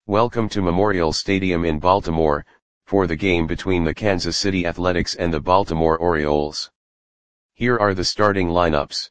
Welcome to Memorial Stadium in Baltimore, for the game between the Kansas City Athletics and the Baltimore Orioles. Here are the starting lineups.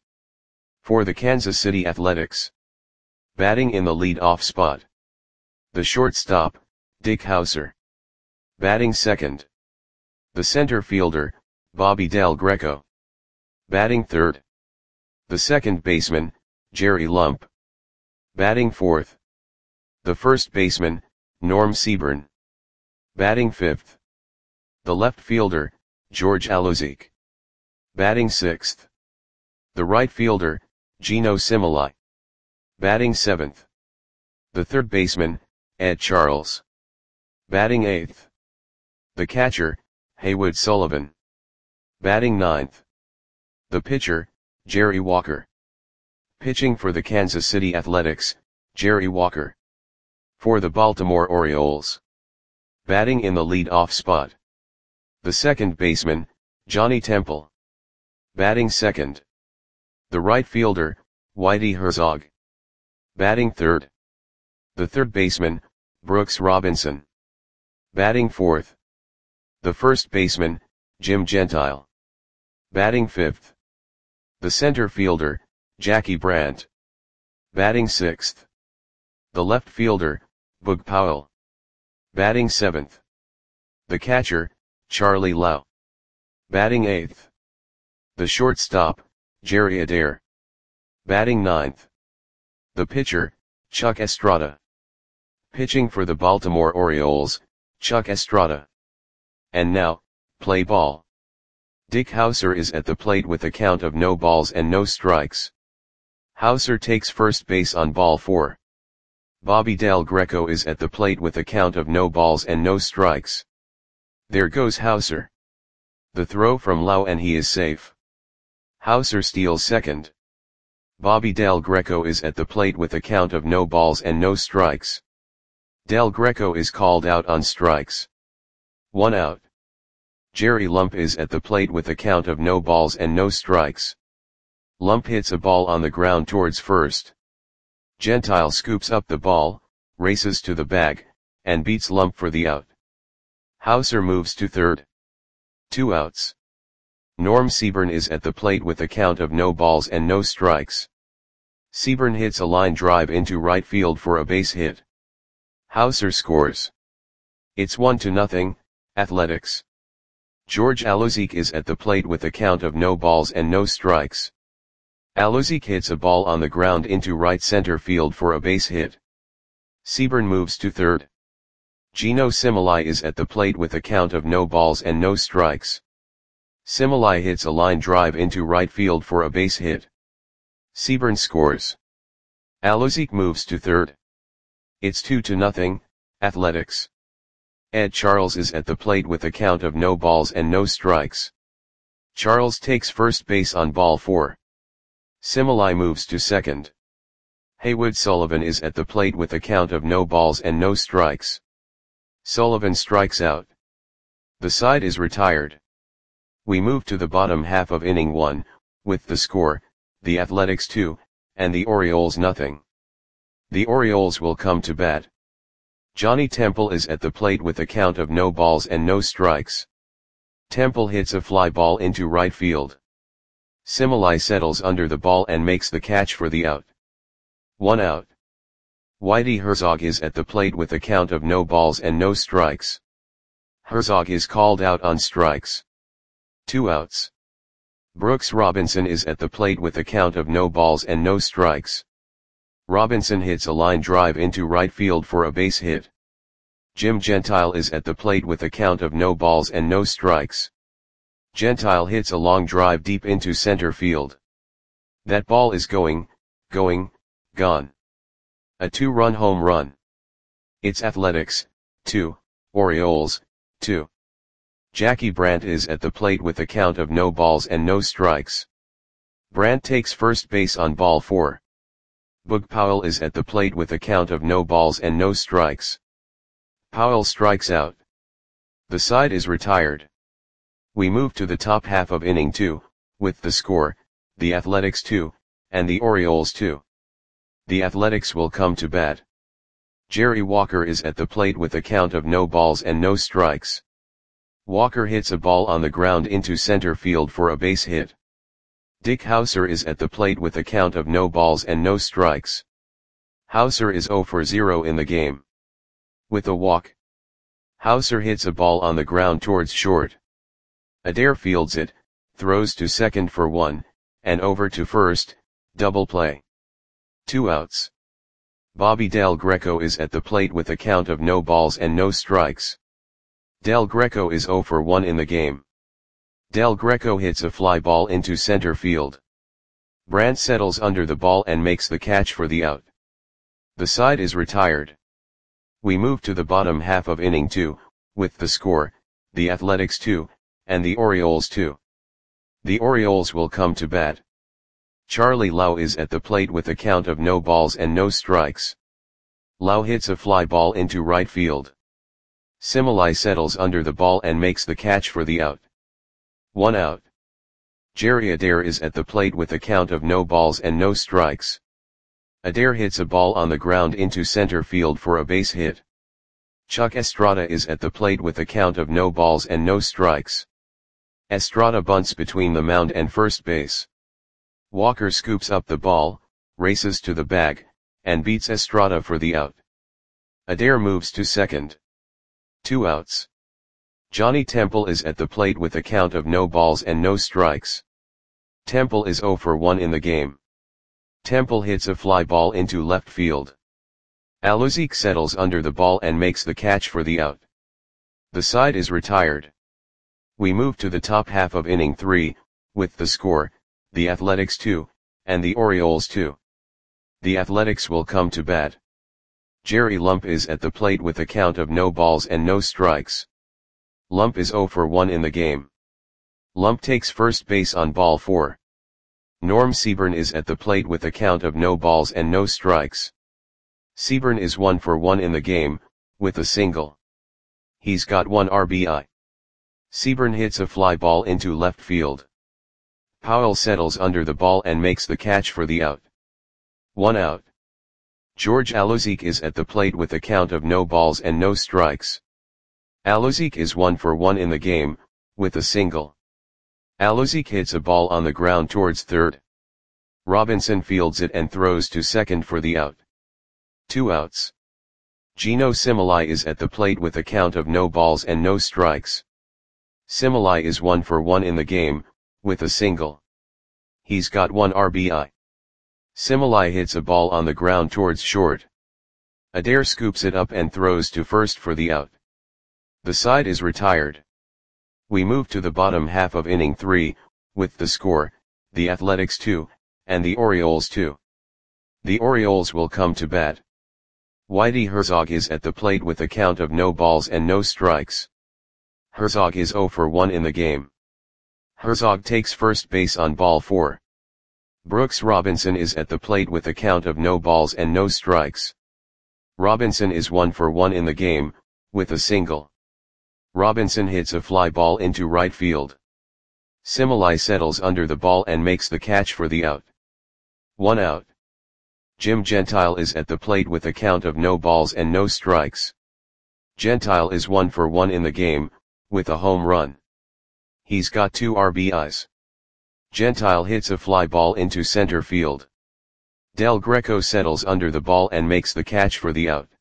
For the Kansas City Athletics. Batting in the lead-off spot. The shortstop, Dick Howser. Batting second. The center fielder, Bobby Del Greco. Batting third. The second baseman, Jerry Lump. Batting fourth. The first baseman, Norm Seaburn. Batting fifth. The left fielder, George Alozique. Batting sixth. The right fielder, Geno Similai. Batting seventh. The third baseman, Ed Charles. Batting eighth. The catcher, Haywood Sullivan. Batting ninth. The pitcher, Jerry Walker. Pitching for the Kansas City Athletics, Jerry Walker. For the Baltimore Orioles. Batting in the lead-off spot. The second baseman, Johnny Temple. Batting second. The right fielder, Whitey Herzog. Batting third. The third baseman, Brooks Robinson. Batting fourth. The first baseman, Jim Gentile. Batting fifth. The center fielder, Jackie Brandt. Batting sixth. The left fielder, Boog Powell. Batting seventh. The catcher, Charlie Lau. Batting eighth. The shortstop, Jerry Adair. Batting ninth. The pitcher, Chuck Estrada. Pitching for the Baltimore Orioles, Chuck Estrada. And now, play ball. Dick Howser is at the plate with a count of no balls and no strikes. Howser takes first base on ball 4. Bobby Del Greco is at the plate with a count of no balls and no strikes. There goes Howser. The throw from Lau and he is safe. Howser steals second. Bobby Del Greco is at the plate with a count of no balls and no strikes. Del Greco is called out on strikes. 1 out. Jerry Lump is at the plate with a count of no balls and no strikes. Lump hits a ball on the ground towards first. Gentile scoops up the ball, races to the bag, and beats Lump for the out. Howser moves to third. 2 outs. Norm Seaburn is at the plate with a count of no balls and no strikes. Seaburn hits a line drive into right field for a base hit. Howser scores. It's 1-0, Athletics. George Alozique is at the plate with a count of no balls and no strikes. Alozique hits a ball on the ground into right center field for a base hit. Seaburn moves to third. Geno Similai is at the plate with a count of no balls and no strikes. Similai hits a line drive into right field for a base hit. Seaburn scores. Alozique moves to third. It's 2-0, Athletics. Ed Charles is at the plate with a count of no balls and no strikes. Charles takes first base on ball 4. Similai moves to second. Haywood Sullivan is at the plate with a count of no balls and no strikes. Sullivan strikes out. The side is retired. We move to the bottom half of inning 1, with the score, the Athletics 2, and the Orioles nothing. The Orioles will come to bat. Johnny Temple is at the plate with a count of no balls and no strikes. Temple hits a fly ball into right field. Similai settles under the ball and makes the catch for the out. 1 out. Whitey Herzog is at the plate with a count of no balls and no strikes. Herzog is called out on strikes. 2 outs. Brooks Robinson is at the plate with a count of no balls and no strikes. Robinson hits a line drive into right field for a base hit. Jim Gentile is at the plate with a count of no balls and no strikes. Gentile hits a long drive deep into center field. That ball is gone. A 2-run home run. It's Athletics, 2, Orioles, 2. Jackie Brandt is at the plate with a count of no balls and no strikes. Brandt takes first base on ball 4. Boog Powell is at the plate with a count of no balls and no strikes. Powell strikes out. The side is retired. We move to the top half of inning 2, with the score, the Athletics 2, and the Orioles 2. The Athletics will come to bat. Jerry Walker is at the plate with a count of no balls and no strikes. Walker hits a ball on the ground into center field for a base hit. Dick Hauser is at the plate with a count of no balls and no strikes. Hauser is 0 for 0 in the game. With a walk, Hauser hits a ball on the ground towards short. Adair fields it, throws to second for 1, and over to first, double play. 2 outs. Bobby Del Greco is at the plate with a count of no balls and no strikes. Del Greco is 0 for 1 in the game. Del Greco hits a fly ball into center field. Brandt settles under the ball and makes the catch for the out. The side is retired. We move to the bottom half of inning 2, with the score, the Athletics 2, and the Orioles 2. The Orioles will come to bat. Charlie Lau is at the plate with a count of no balls and no strikes. Lau hits a fly ball into right field. Similai settles under the ball and makes the catch for the out. 1 out. Jerry Adair is at the plate with a count of no balls and no strikes. Adair hits a ball on the ground into center field for a base hit. Chuck Estrada is at the plate with a count of no balls and no strikes. Estrada bunts between the mound and first base. Walker scoops up the ball, races to the bag, and beats Estrada for the out. Adair moves to second. 2 outs. Johnny Temple is at the plate with a count of no balls and no strikes. Temple is 0 for 1 in the game. Temple hits a fly ball into left field. Aluzik settles under the ball and makes the catch for the out. The side is retired. We move to the top half of inning 3, with the score, the Athletics 2, and the Orioles 2. The Athletics will come to bat. Jerry Lump is at the plate with a count of no balls and no strikes. Lump is 0 for 1 in the game. Lump takes first base on ball 4. Norm Seaburn is at the plate with a count of no balls and no strikes. Seaburn is 1 for 1 in the game, with a single. He's got 1 RBI. Seaburn hits a fly ball into left field. Powell settles under the ball and makes the catch for the out. 1 out. George Aluzik is at the plate with a count of no balls and no strikes. Aluzik is 1 for 1 in the game, with a single. Aluzik hits a ball on the ground towards third. Robinson fields it and throws to second for the out. 2 outs. Gino Similai is at the plate with a count of no balls and no strikes. Similai is 1 for 1 in the game, with a single. He's got 1 RBI. Similai hits a ball on the ground towards short. Adair scoops it up and throws to first for the out. The side is retired. We move to the bottom half of inning 3, with the score, the Athletics 2, and the Orioles 2. The Orioles will come to bat. Whitey Herzog is at the plate with a count of no balls and no strikes. Herzog is 0 for 1 in the game. Herzog takes first base on ball 4. Brooks Robinson is at the plate with a count of no balls and no strikes. Robinson is 1 for 1 in the game, with a single. Robinson hits a fly ball into right field. Similai settles under the ball and makes the catch for the out. 1 out. Jim Gentile is at the plate with a count of no balls and no strikes. Gentile is 1 for 1 in the game, with a home run. He's got 2 RBIs. Gentile hits a fly ball into center field. Del Greco settles under the ball and makes the catch for the out.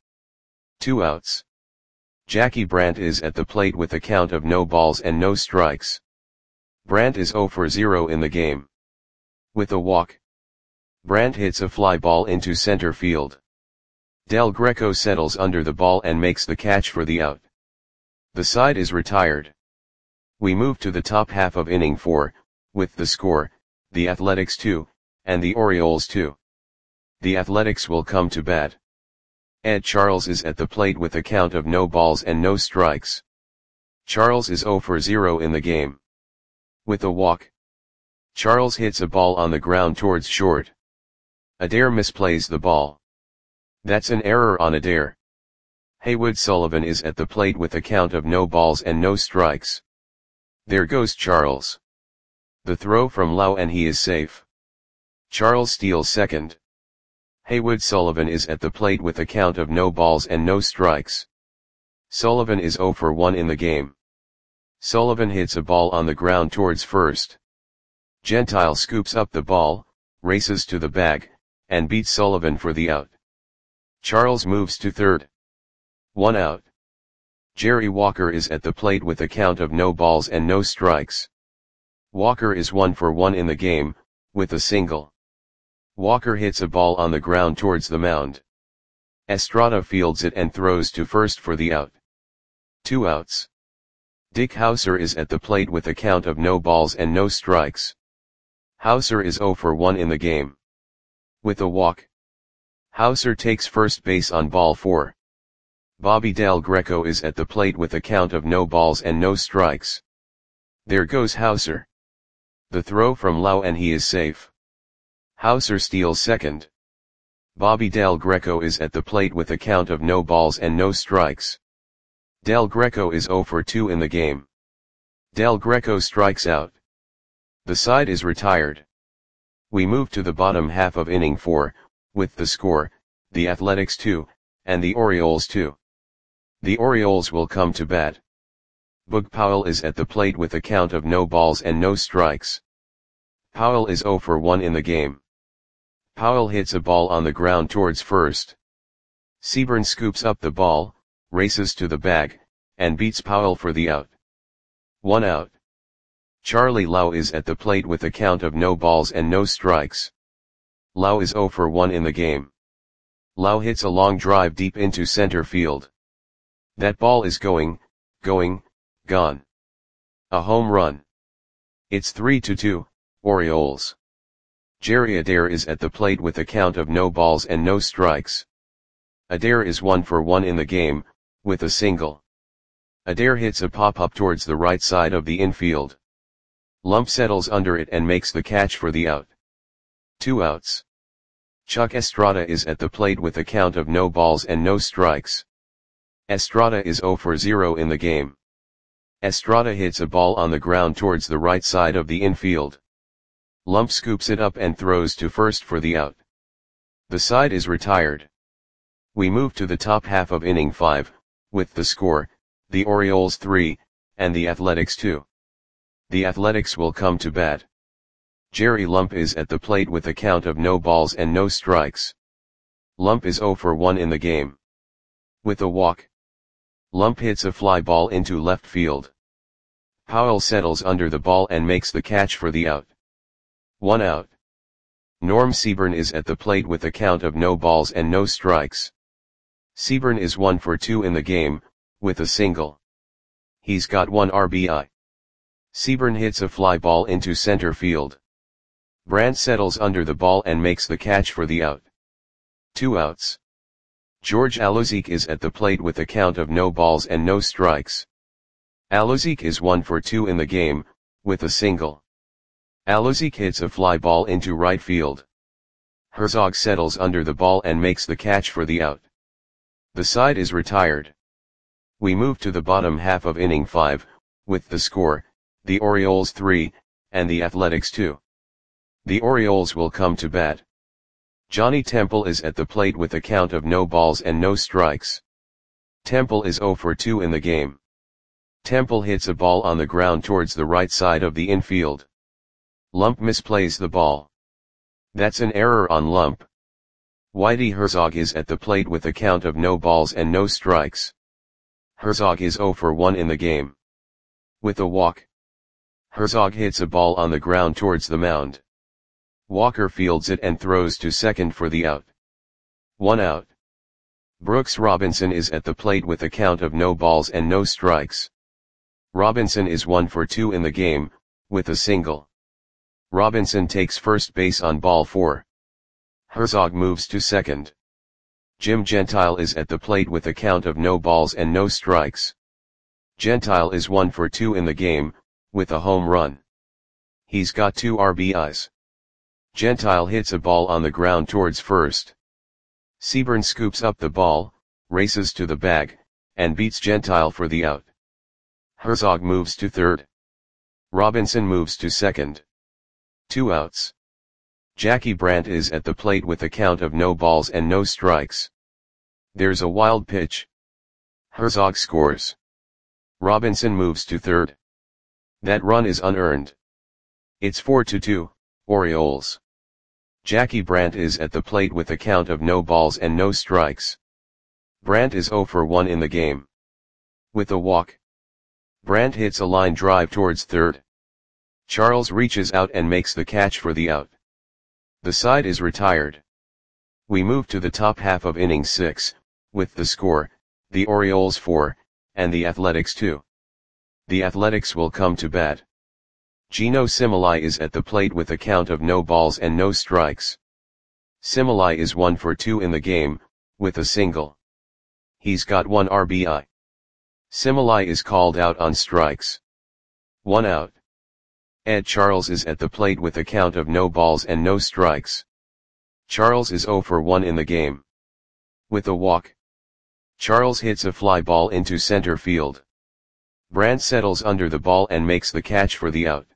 2 outs. Jackie Brandt is at the plate with a count of no balls and no strikes. Brandt is 0 for 0 in the game. With a walk, Brandt hits a fly ball into center field. Del Greco settles under the ball and makes the catch for the out. The side is retired. We move to the top half of inning 4, with the score, the Athletics 2, and the Orioles 2. The Athletics will come to bat. Ed Charles is at the plate with a count of no balls and no strikes. Charles is 0 for 0 in the game. With a walk, Charles hits a ball on the ground towards short. Adair misplays the ball. That's an error on Adair. Haywood Sullivan is at the plate with a count of no balls and no strikes. There goes Charles. The throw from Lau and he is safe. Charles steals second. Haywood Sullivan is at the plate with a count of no balls and no strikes. Sullivan is 0 for 1 in the game. Sullivan hits a ball on the ground towards first. Gentile scoops up the ball, races to the bag, and beats Sullivan for the out. Charles moves to third. 1 out. Jerry Walker is at the plate with a count of no balls and no strikes. Walker is 1 for 1 in the game, with a single. Walker hits a ball on the ground towards the mound. Estrada fields it and throws to first for the out. 2 outs. Dick Hauser is at the plate with a count of no balls and no strikes. Hauser is 0 for 1 in the game. With a walk. Hauser takes first base on ball 4. Bobby Del Greco is at the plate with a count of no balls and no strikes. There goes Hauser. The throw from Lau and he is safe. Hauser steals second. Bobby Del Greco is at the plate with a count of no balls and no strikes. Del Greco is 0 for 2 in the game. Del Greco strikes out. The side is retired. We move to the bottom half of inning 4, with the score, the Athletics 2, and the Orioles 2. The Orioles will come to bat. Boog Powell is at the plate with a count of no balls and no strikes. Powell is 0 for 1 in the game. Powell hits a ball on the ground towards first. Seaburn scoops up the ball, races to the bag, and beats Powell for the out. 1 out. Charlie Lau is at the plate with a count of no balls and no strikes. Lau is 0 for 1 in the game. Lau hits a long drive deep into center field. That ball is gone. A home run. It's 3-2, Orioles. Jerry Adair is at the plate with a count of no balls and no strikes. Adair is 1 for 1 in the game, with a single. Adair hits a pop-up towards the right side of the infield. Lump settles under it and makes the catch for the out. 2 outs. Chuck Estrada is at the plate with a count of no balls and no strikes. Estrada is 0 for 0 in the game. Estrada hits a ball on the ground towards the right side of the infield. Lump scoops it up and throws to first for the out. The side is retired. We move to the top half of inning 5, with the score, the Orioles 3, and the Athletics 2. The Athletics will come to bat. Jerry Lump is at the plate with a count of no balls and no strikes. Lump is 0 for 1 in the game. With a walk. Lump hits a fly ball into left field. Powell settles under the ball and makes the catch for the out. 1 out. Norm Seaburn is at the plate with a count of no balls and no strikes. Seaburn is 1 for 2 in the game, with a single. He's got 1 RBI. Seaburn hits a fly ball into center field. Brandt settles under the ball and makes the catch for the out. 2 outs. George Alozique is at the plate with a count of no balls and no strikes. Alozique is 1 for 2 in the game, with a single. Alozique hits a fly ball into right field. Herzog settles under the ball and makes the catch for the out. The side is retired. We move to the bottom half of inning 5, with the score, the Orioles 3, and the Athletics 2. The Orioles will come to bat. Johnny Temple is at the plate with a count of no balls and no strikes. Temple is 0 for 2 in the game. Temple hits a ball on the ground towards the right side of the infield. Lump misplays the ball. That's an error on Lump. Whitey Herzog is at the plate with a count of no balls and no strikes. Herzog is 0 for 1 in the game. With a walk. Herzog hits a ball on the ground towards the mound. Walker fields it and throws to second for the out. 1 out. Brooks Robinson is at the plate with a count of no balls and no strikes. Robinson is 1 for 2 in the game, with a single. Robinson takes first base on ball 4. Herzog moves to second. Jim Gentile is at the plate with a count of no balls and no strikes. Gentile is 1 for 2 in the game, with a home run. He's got 2 RBIs. Gentile hits a ball on the ground towards first. Seaburn scoops up the ball, races to the bag, and beats Gentile for the out. Herzog moves to third. Robinson moves to second. 2 outs. Jackie Brandt is at the plate with a count of no balls and no strikes. There's a wild pitch. Herzog scores. Robinson moves to third. That run is unearned. It's 4-2, Orioles. Jackie Brandt is at the plate with a count of no balls and no strikes. Brandt is 0 for 1 in the game. With a walk, Brandt hits a line drive towards third. Charles reaches out and makes the catch for the out. The side is retired. We move to the top half of inning 6, with the score, the Orioles 4, and the Athletics 2. The Athletics will come to bat. Geno Similai is at the plate with a count of no balls and no strikes. Similai is 1 for 2 in the game, with a single. He's got 1 RBI. Similai is called out on strikes. 1 out. Ed Charles is at the plate with a count of no balls and no strikes. Charles is 0 for 1 in the game. With a walk, Charles hits a fly ball into center field. Brandt settles under the ball and makes the catch for the out.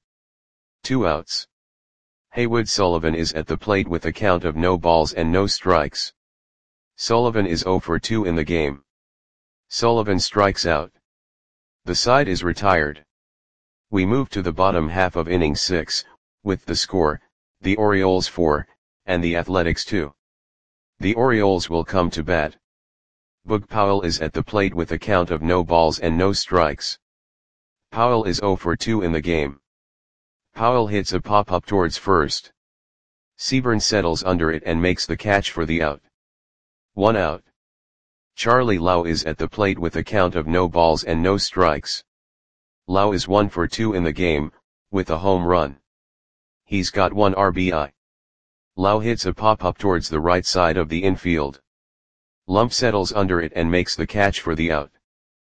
2 outs. Haywood Sullivan is at the plate with a count of no balls and no strikes. Sullivan is 0 for 2 in the game. Sullivan strikes out. The side is retired. We move to the bottom half of inning 6, with the score, the Orioles 4, and the Athletics 2. The Orioles will come to bat. Boog Powell is at the plate with a count of no balls and no strikes. Powell is 0 for 2 in the game. Powell hits a pop-up towards first. Seaburn settles under it and makes the catch for the out. 1 out. Charlie Lau is at the plate with a count of no balls and no strikes. Lau is 1 for 2 in the game, with a home run. He's got 1 RBI. Lau hits a pop-up towards the right side of the infield. Lump settles under it and makes the catch for the out.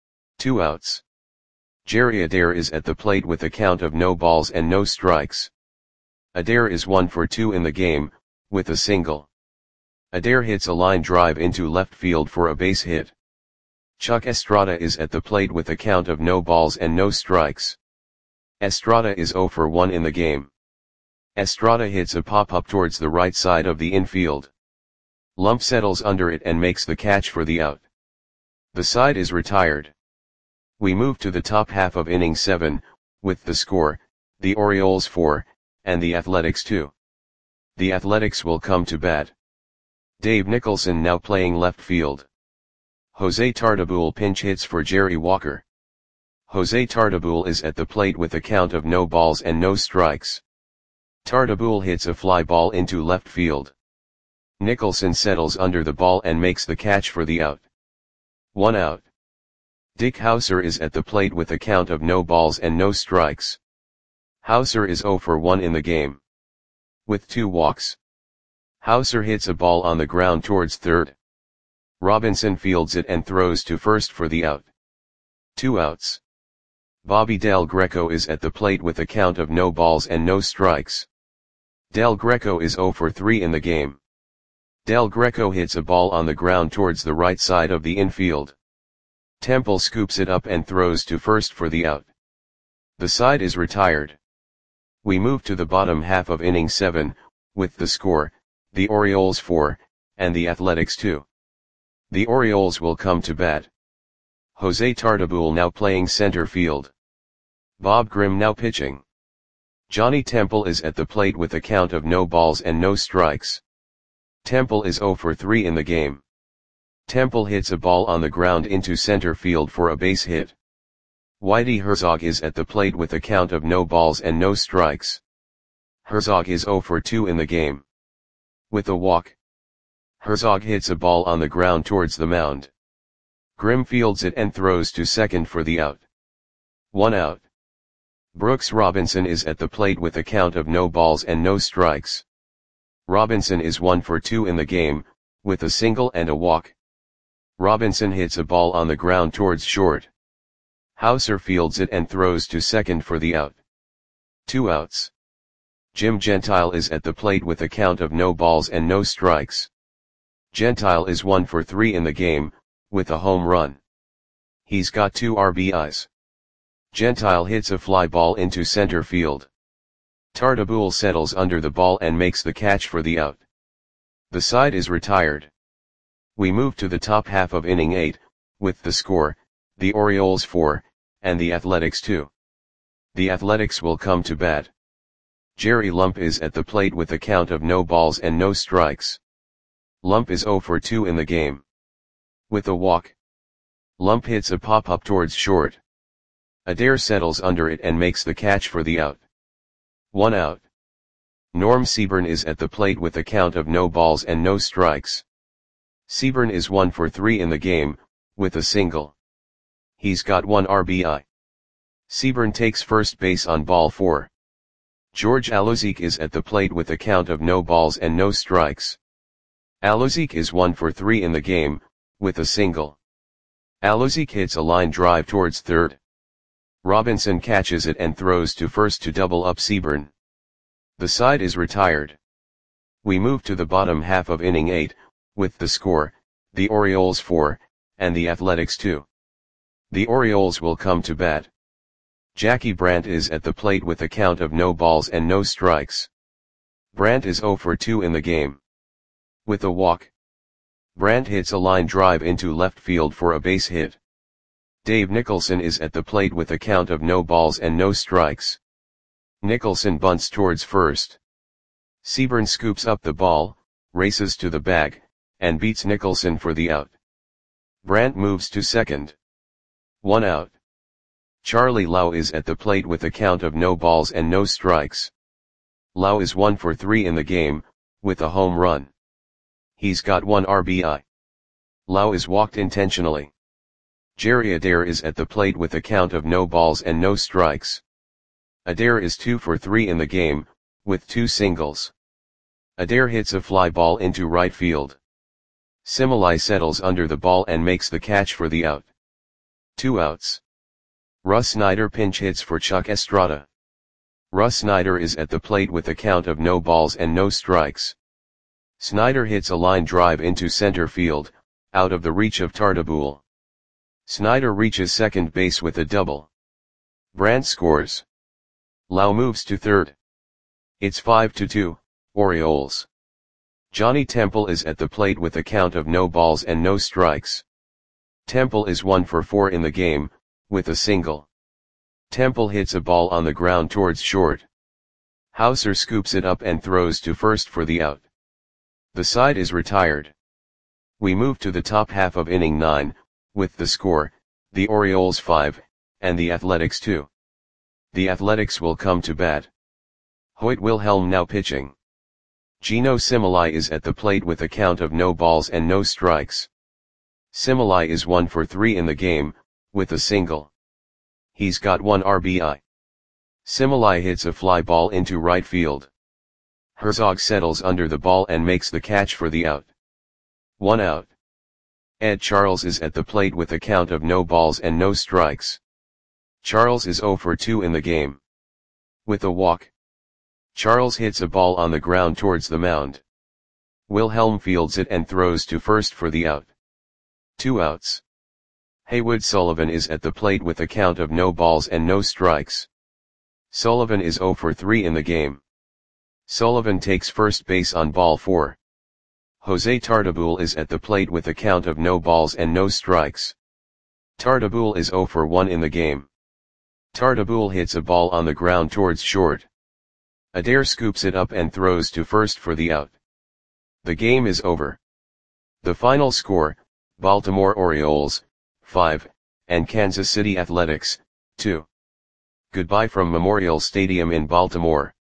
2 outs. Jerry Adair is at the plate with a count of no balls and no strikes. Adair is 1 for 2 in the game, with a single. Adair hits a line drive into left field for a base hit. Chuck Estrada is at the plate with a count of no balls and no strikes. Estrada is 0 for 1 in the game. Estrada hits a pop-up towards the right side of the infield. Lump settles under it and makes the catch for the out. The side is retired. We move to the top half of inning 7, with the score, the Orioles 4, and the Athletics 2. The Athletics will come to bat. Dave Nicholson now playing left field. Jose Tartabull pinch hits for Jerry Walker. Jose Tartabull is at the plate with a count of no balls and no strikes. Tartabull hits a fly ball into left field. Nicholson settles under the ball and makes the catch for the out. 1 out. Dick Hauser is at the plate with a count of no balls and no strikes. Hauser is 0 for 1 in the game. With 2 walks, Hauser hits a ball on the ground towards third. Robinson fields it and throws to first for the out. 2 outs. Bobby Del Greco is at the plate with a count of no balls and no strikes. Del Greco is 0 for 3 in the game. Del Greco hits a ball on the ground towards the right side of the infield. Temple scoops it up and throws to first for the out. The side is retired. We move to the bottom half of inning 7, with the score, the Orioles 4, and the Athletics 2. The Orioles will come to bat. Jose Tartabull now playing center field. Bob Grimm now pitching. Johnny Temple is at the plate with a count of no balls and no strikes. Temple is 0 for 3 in the game. Temple hits a ball on the ground into center field for a base hit. Whitey Herzog is at the plate with a count of no balls and no strikes. Herzog is 0 for 2 in the game. With a walk, Herzog hits a ball on the ground towards the mound. Grimm fields it and throws to second for the out. 1 out. Brooks Robinson is at the plate with a count of no balls and no strikes. Robinson is 1 for 2 in the game, with a single and a walk. Robinson hits a ball on the ground towards short. Hauser fields it and throws to second for the out. 2 outs. Jim Gentile is at the plate with a count of no balls and no strikes. Gentile is 1 for 3 in the game, with a home run. He's got 2 RBIs. Gentile hits a fly ball into center field. Tartabull settles under the ball and makes the catch for the out. The side is retired. We move to the top half of inning 8, with the score, the Orioles 4, and the Athletics 2. The Athletics will come to bat. Jerry Lump is at the plate with a count of no balls and no strikes. Lump is 0 for 2 in the game. With a walk, Lump hits a pop-up towards short. Adair settles under it and makes the catch for the out. 1 out. Norm Seaburn is at the plate with a count of no balls and no strikes. Seaburn is 1 for 3 in the game, with a single. He's got 1 RBI. Seaburn takes first base on ball 4. George Alozique is at the plate with a count of no balls and no strikes. Alozique is 1 for 3 in the game, with a single. Alozique hits a line drive towards third. Robinson catches it and throws to first to double up Seaburn. The side is retired. We move to the bottom half of inning 8, with the score, the Orioles 4, and the Athletics 2. The Orioles will come to bat. Jackie Brandt is at the plate with a count of no balls and no strikes. Brandt is 0 for 2 in the game. With a walk, Brandt hits a line drive into left field for a base hit. Dave Nicholson is at the plate with a count of no balls and no strikes. Nicholson bunts towards first. Seaburn scoops up the ball, races to the bag, and beats Nicholson for the out. Brandt moves to second. 1 out. Charlie Lau is at the plate with a count of no balls and no strikes. Lau is 1 for 3 in the game, with a home run. He's got 1 RBI. Lau is walked intentionally. Jerry Adair is at the plate with a count of no balls and no strikes. Adair is 2 for 3 in the game, with 2 singles. Adair hits a fly ball into right field. Similai settles under the ball and makes the catch for the out. 2 outs. Russ Snyder pinch hits for Chuck Estrada. Russ Snyder is at the plate with a count of no balls and no strikes. Snyder hits a line drive into center field, out of the reach of Tartabull. Snyder reaches second base with a double. Brandt scores. Lau moves to third. It's 5-2, Orioles. Johnny Temple is at the plate with a count of no balls and no strikes. Temple is 1 for 4 in the game, with a single. Temple hits a ball on the ground towards short. Hauser scoops it up and throws to first for the out. The side is retired. We move to the top half of inning 9, with the score, the Orioles 5, and the Athletics 2. The Athletics will come to bat. Hoyt Wilhelm now pitching. Gino Similai is at the plate with a count of no balls and no strikes. Similai is 1 for 3 in the game, with a single. He's got 1 RBI. Similai hits a fly ball into right field. Herzog settles under the ball and makes the catch for the out. 1 out. Ed Charles is at the plate with a count of no balls and no strikes. Charles is 0 for 2 in the game. With a walk, Charles hits a ball on the ground towards the mound. Wilhelm fields it and throws to first for the out. 2 outs. Haywood Sullivan is at the plate with a count of no balls and no strikes. Sullivan is 0 for 3 in the game. Sullivan takes first base on ball 4. Jose Tartabull is at the plate with a count of no balls and no strikes. Tartabull is 0 for 1 in the game. Tartabull hits a ball on the ground towards short. Adair scoops it up and throws to first for the out. The game is over. The final score, Baltimore Orioles, 5, and Kansas City Athletics, 2. Goodbye from Memorial Stadium in Baltimore.